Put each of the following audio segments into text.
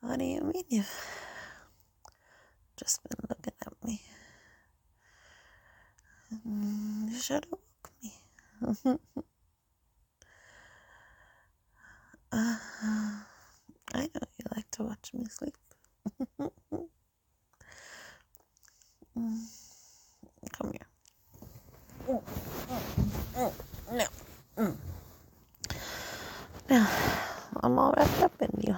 What do you mean you've just been looking at me? You should have woke me. uh, I know you like to watch me sleep. Come here. No. Now, I'm all wrapped up in you.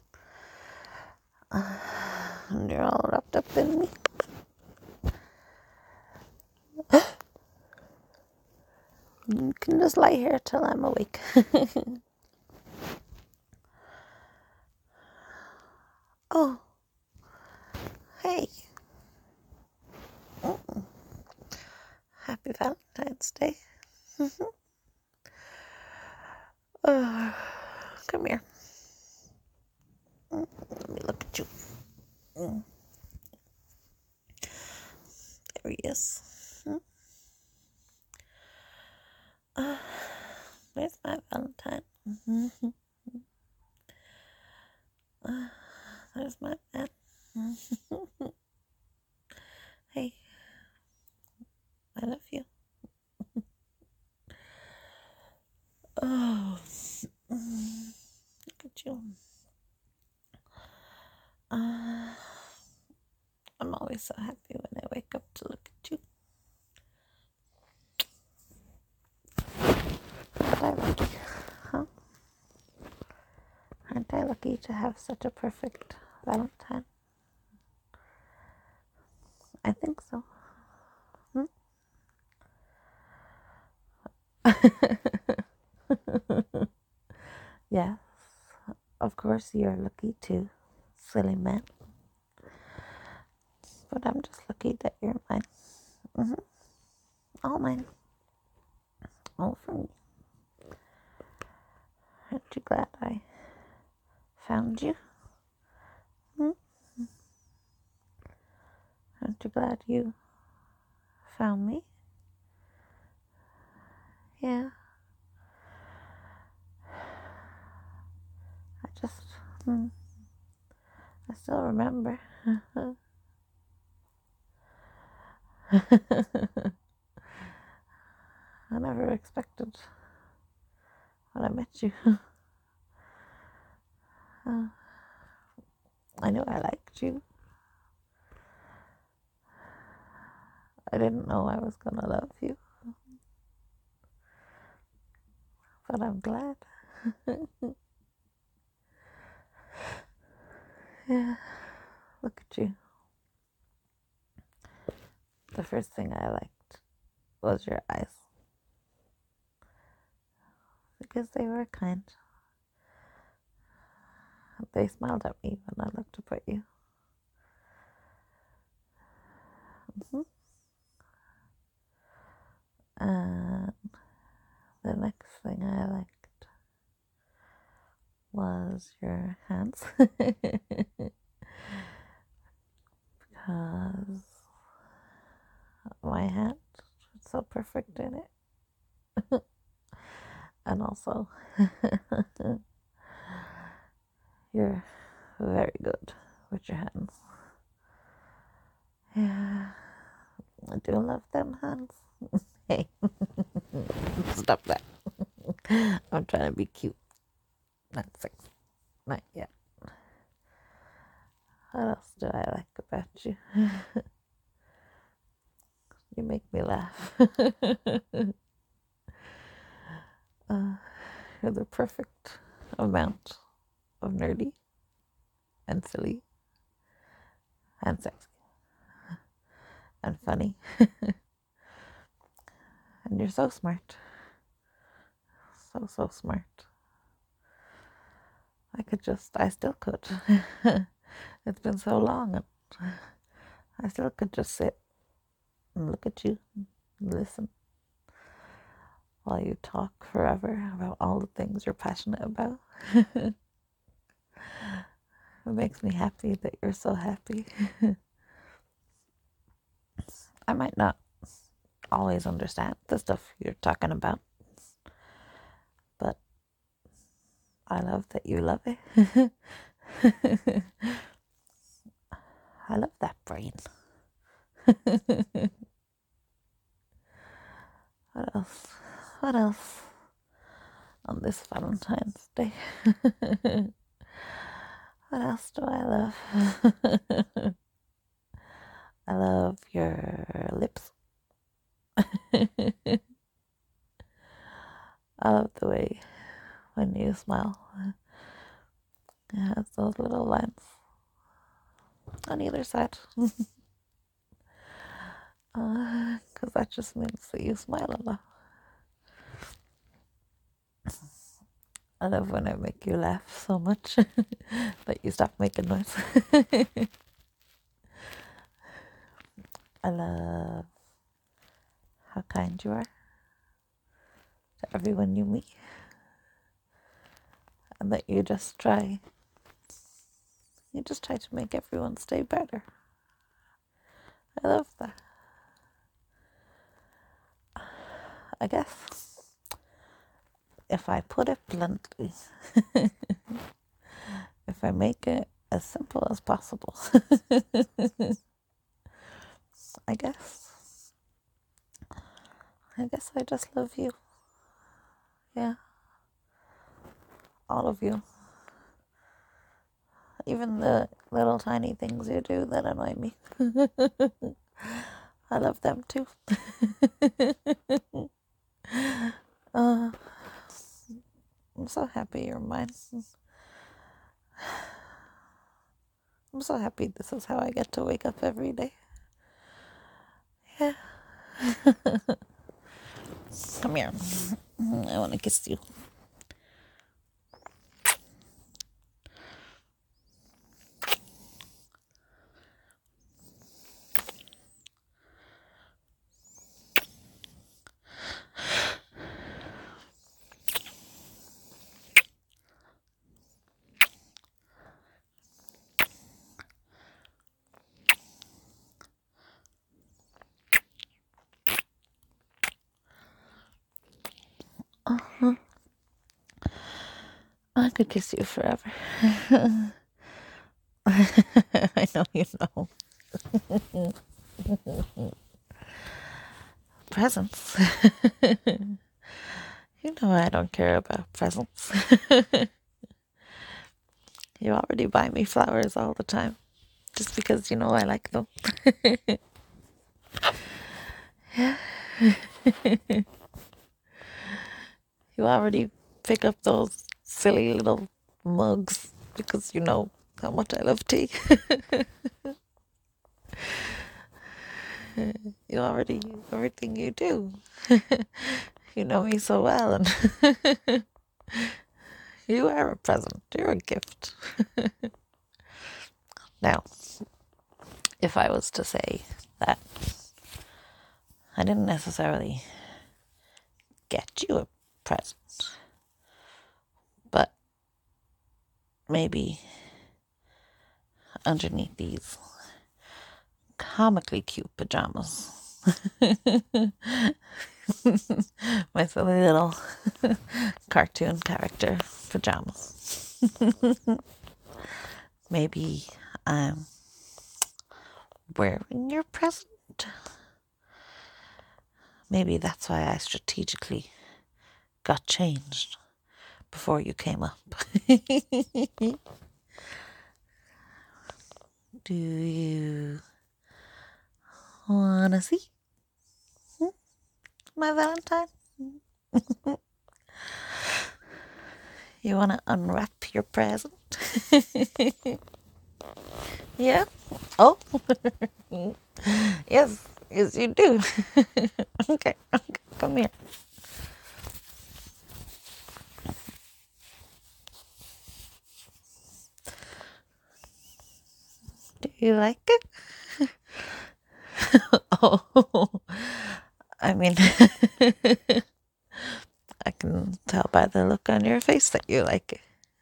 And you're all wrapped up in me. You can just lie here till I'm awake. Oh, hey. Happy Valentine's Day. Come here. Let me look at you. There he is. There's my Valentine. There's my man. Hey, I love you. Oh, look at you. I'm always so happy when I wake up to look at you. Aren't I lucky, huh? Aren't I lucky to have such a perfect Valentine? I think so. Yes, of course you're lucky too, silly man. But I'm just lucky that you're mine. All mine. All for me. Aren't you glad I found you? Aren't you glad you found me? Yeah. I still remember. I never expected when I met you. I knew I liked you. I didn't know I was gonna love you. But I'm glad. Yeah. Look at you. The first thing I liked was your eyes. Because they were kind. They smiled at me when I looked up at you. And the next thing I liked was your hands. Because my hand was so perfect in it. And also, you're very good with your hands. Yeah, I do love them hands. Hey, stop that. I'm trying to be cute. Not sexy. Not yet. What else do I like about you? You make me laugh. You're the perfect amount of nerdy and silly and sexy and funny. And you're so smart. So smart. I still could. It's been so long, and I still could just sit and look at you and listen while you talk forever about all the things you're passionate about. It makes me happy that you're so happy. I might not always understand the stuff you're talking about, but I love that you love it. I love that brain. What else? What else on this Valentine's Day? What else do I love? I love your lips. I love the way when you smile, it has those little lines on either side. Because that just means that you smile a lot. I love when I make you laugh so much that you stop making noise. I love how kind you are to everyone you meet, and that you just try to make everyone stay better. I love that. I guess if I put it bluntly, if I make it as simple as possible, I guess I just love you. Yeah. All of you. Even the little tiny things you do that annoy me. I love them too. I'm so happy you're mine. I'm so happy this is how I get to wake up every day. Yeah. Come here. I want to kiss you. I could kiss you forever. I know you know. Presents. You know I don't care about presents. You already buy me flowers all the time, just because you know I like them. Yeah. You already pick up those silly little mugs because you know how much I love tea. You already, everything you do. You know me so well, and you are a present. You're a gift. Now, if I was to say that I didn't necessarily get you a present, but maybe underneath these comically cute pajamas, my silly little cartoon character pajamas, maybe I'm wearing your present. Maybe that's why I strategically got changed before you came up. Do you wanna see my Valentine? You wanna unwrap your present? Yeah? Oh? Yes, you do. Okay, come here. Do you like it? Oh, I mean, I can tell by the look on your face that you like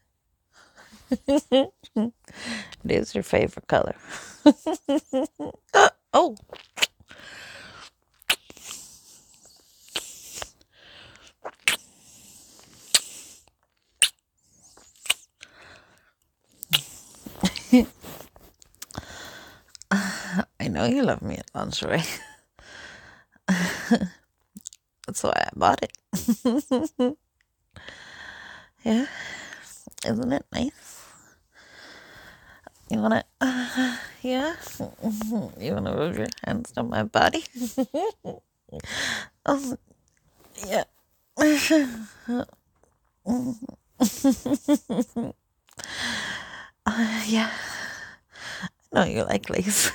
it. It is your favorite color. Oh, I know you love me at lingerie. That's why I bought it. Yeah, isn't it nice? You wanna, yeah? You wanna move your hands down my body? Oh, yeah. Yeah. No, you like lace.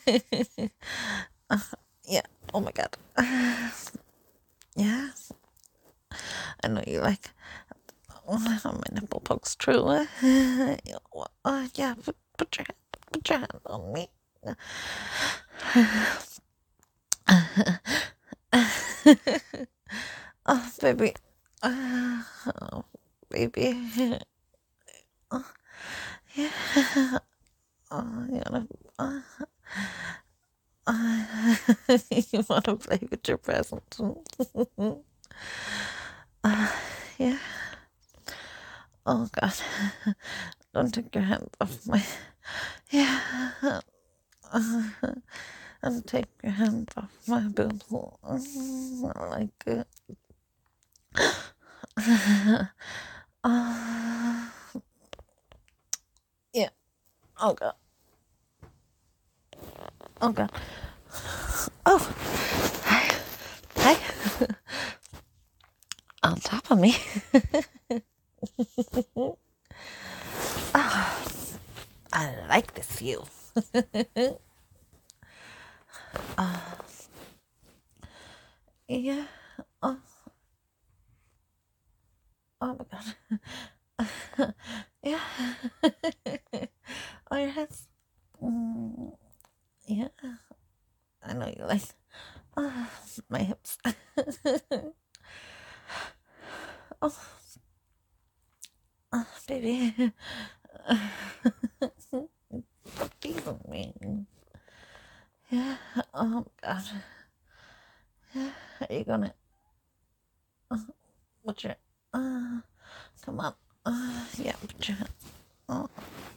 Yeah. Oh my god. Yeah. I know you like. Oh, my nipple pokes true. Yeah. Put your hand on me. Oh, baby. Oh, baby. Oh, yeah. Oh, you wanna play with your present? Yeah. Oh God. Don't take your hands off my. Yeah. And take your hands off my boobs. I like it. Yeah. Oh God. Oh God. Oh. Hi. Hi. On top of me. Oh, I like this view. Yeah. Oh, oh my God. Yeah. Oh, your hands. Yeah. I know you like my hips. Oh, baby. Stop teasing me. Yeah. Oh God. Yeah. Are you gonna put your come on. Yeah, put your hands. Oh.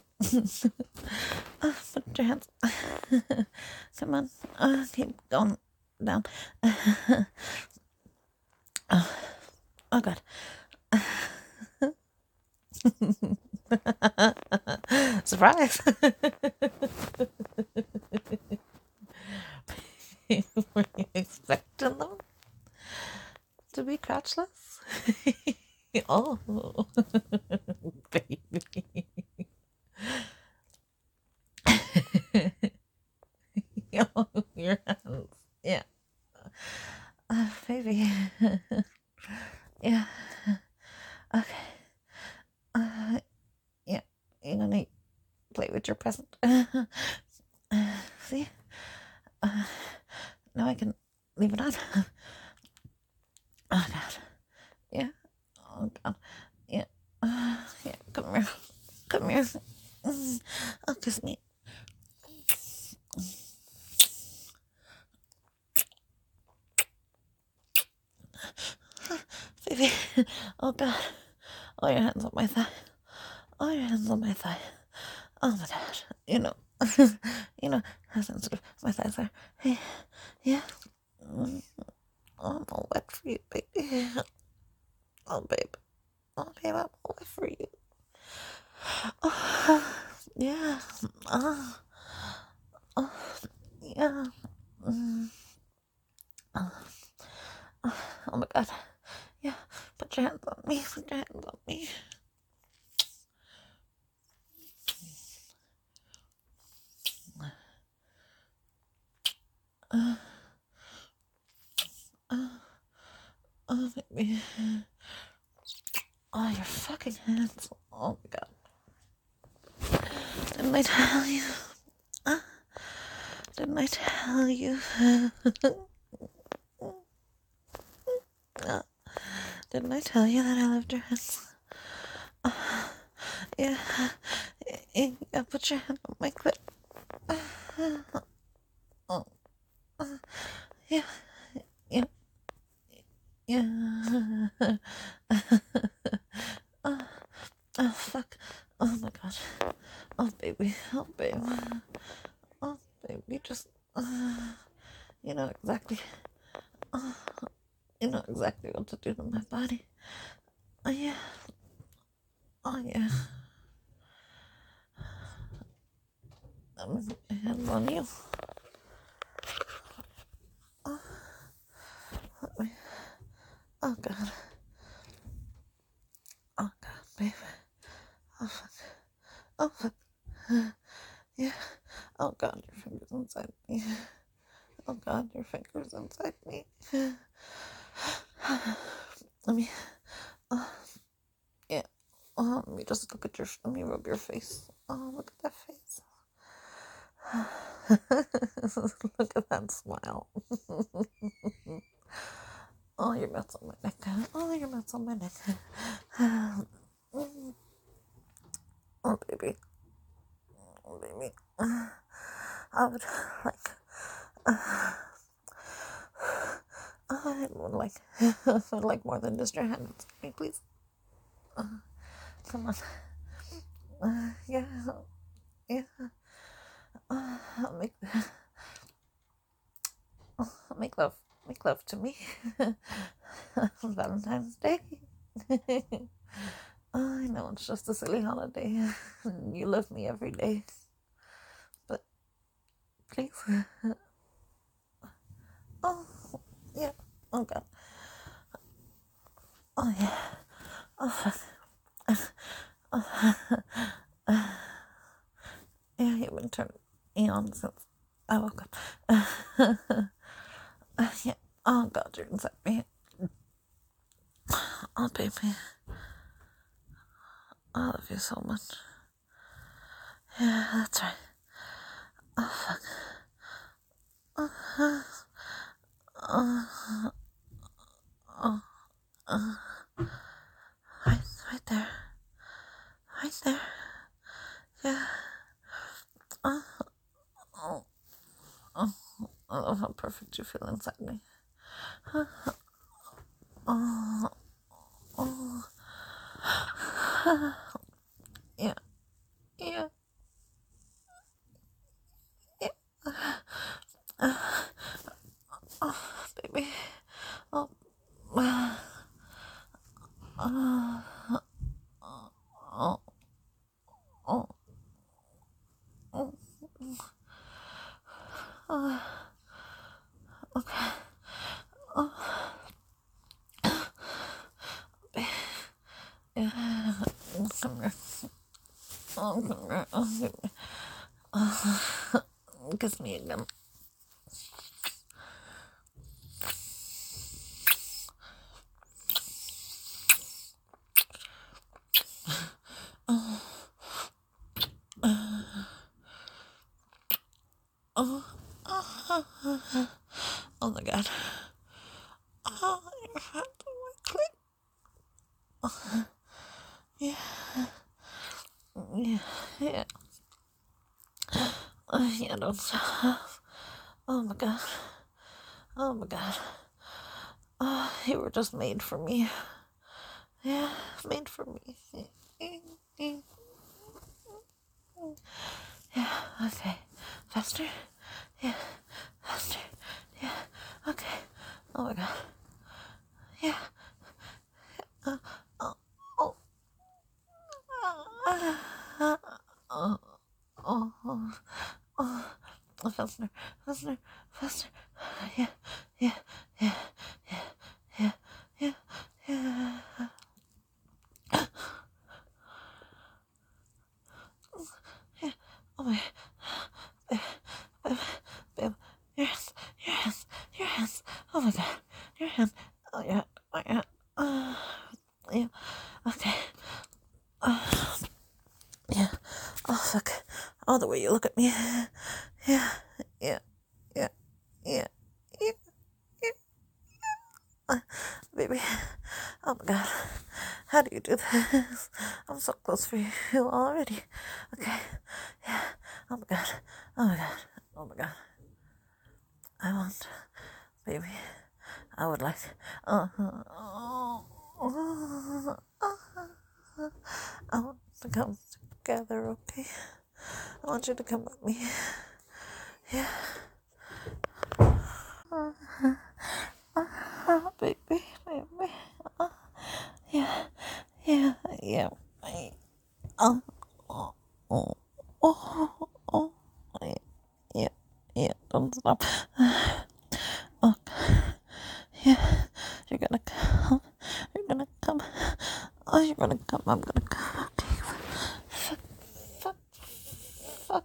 Put your hands. Come on. Keep going down. Oh God. Surprise. Were you expecting them to be crotchless? Oh, baby. Oh, your hands. Yeah. Baby. Yeah. Okay. Yeah. You're gonna play with your present. See? Now I can leave it on. Oh God. Yeah. Oh God. Yeah. Yeah. Come here. Come here. Oh, kiss me. Baby. Oh God. Oh, your hands on my thigh. Oh, your hands on my thigh. Oh my God. You know. You know how sensitive my thighs are. Hey. Yeah. Mm, I'm all wet for you, baby. Oh, babe. Oh, babe, I'm all wet for you. Oh, yeah. Oh, oh, yeah. Mm, oh, oh my God. Yeah. Put your hands on me. Put your hands on me. Oh, baby. Oh, your fucking hands. Oh my God. Didn't I tell you? Uh, didn't I tell you? Didn't I tell you that I loved your hands? Yeah. Yeah, put your hand on my clit. Oh, yeah, yeah, yeah. Oh, oh, fuck. Oh my God. Oh, baby. Oh, babe. Oh, baby. Just, you know exactly, uh, you know exactly what to do to my body. Oh, yeah. Oh, yeah. My hand on you. Oh, let me. Oh, God. Oh, God, baby. Oh, fuck. Oh, fuck. Yeah. Oh, God, your fingers inside me. Oh, God, your fingers inside me. Let me. Oh, yeah. Oh, let me just look at your. Let me rub your face. Oh, look at that face. Look at that smile. Oh, your mouth's on my neck. Oh, your mouth's on my neck. Oh, baby. Oh, baby. I would like. I would like. I would like more than just your hand. Me, please. Come on. Yeah. Yeah. I'll make love. Make love to me. Valentine's Day. I know it's just a silly holiday. You love me every day. But please. Oh, yeah. Oh, God. Oh, yeah. Oh, fuck. Yeah, you've been turning me on since I woke up. Yeah. Oh, God, you're inside me. Oh, baby. I love you so much. Yeah, that's right. Oh, fuck. Right, right there. Right there. Yeah. Oh, oh, oh. I love how perfect you feel inside me. Oh, oh. Yeah, yeah, yeah. Oh, baby. Oh, oh, oh, oh. Okay. Yeah. Come here. Oh, come here. Oh, baby. Kiss me again. Oh, oh my God. Oh, your hand on my clit. Yeah, yeah, yeah. Yeah, don't stop. Oh my God. Oh my God. Oh, you were just made for me. Yeah, made for me. Yeah, okay. Faster. Yeah, faster. Yeah, okay. Oh my God. Yeah. Oh, oh, oh. Oh, oh, oh, oh, faster, faster, faster. Yeah, yeah, yeah, yeah, yeah, yeah, yeah. Yeah. Oh my, babe, your hands, your hands, your hands. Oh my God, your hand. Oh yeah, oh yeah. Yeah. Okay. Yeah. Oh fuck. Oh, the way you look at me. Yeah, yeah, yeah, yeah, yeah, yeah. Baby. Oh my God. How do you do this? I'm so close for you already. Okay. Yeah. Oh my God. Oh my God. Oh my God. I want, baby. I would like. Oh, I want to come together, okay? want you to come with me. Yeah. Baby, baby. Yeah, yeah, yeah. Oh, oh, oh, oh, oh. Yeah, yeah. Don't stop. Oh, yeah. You're gonna come. You're gonna come. Oh, you're gonna come. I'm gonna come. Okay. Fuck, fuck, fuck.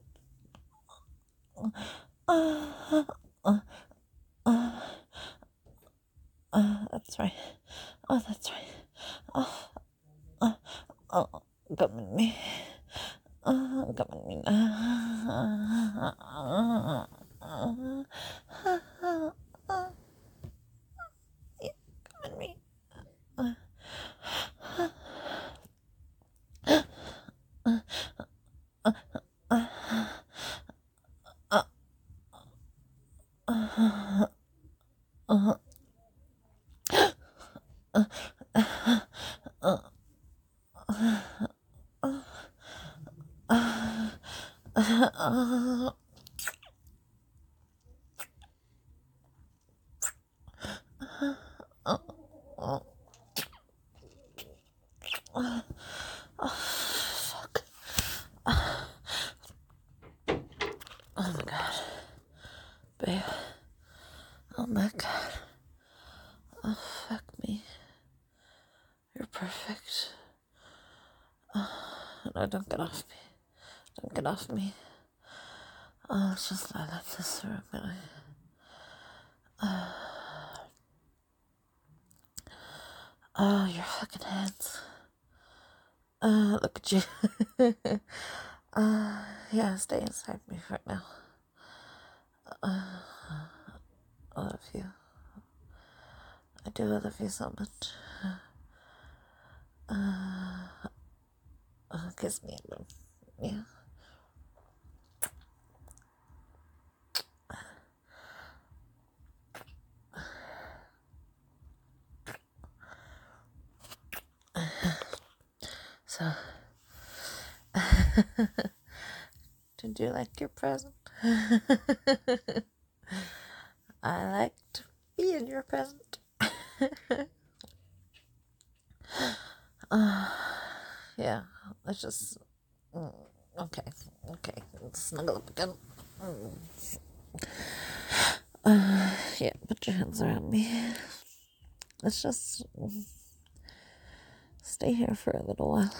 That's right. Oh, that's right. Oh, oh, come with me. Come with me now. Yeah, come with me. Fuck. Oh my god. Babe. Oh my god. Oh, fuck me. You're perfect. No, don't get off me. Don't get off me. Oh, it's just lie like this for a minute. Oh, your fucking hands. Look at you. Yeah, stay inside me for now. I love you. I do love you so much. Kiss me. Yeah. So, did you like your present? I like to be in your present. Yeah, let's just. Okay, let's snuggle up again. Yeah, put your hands around me. Let's just stay here for a little while.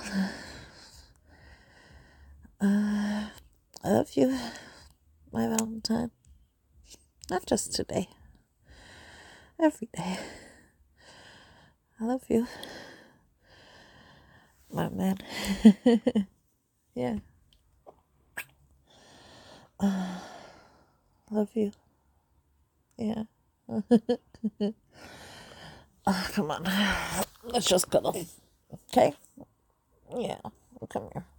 I love you, my Valentine. Not just today. Every day. I love you, my man. Yeah. Love you. Yeah. Oh, come on. Let's just cuddle. Okay? Yeah. Come here.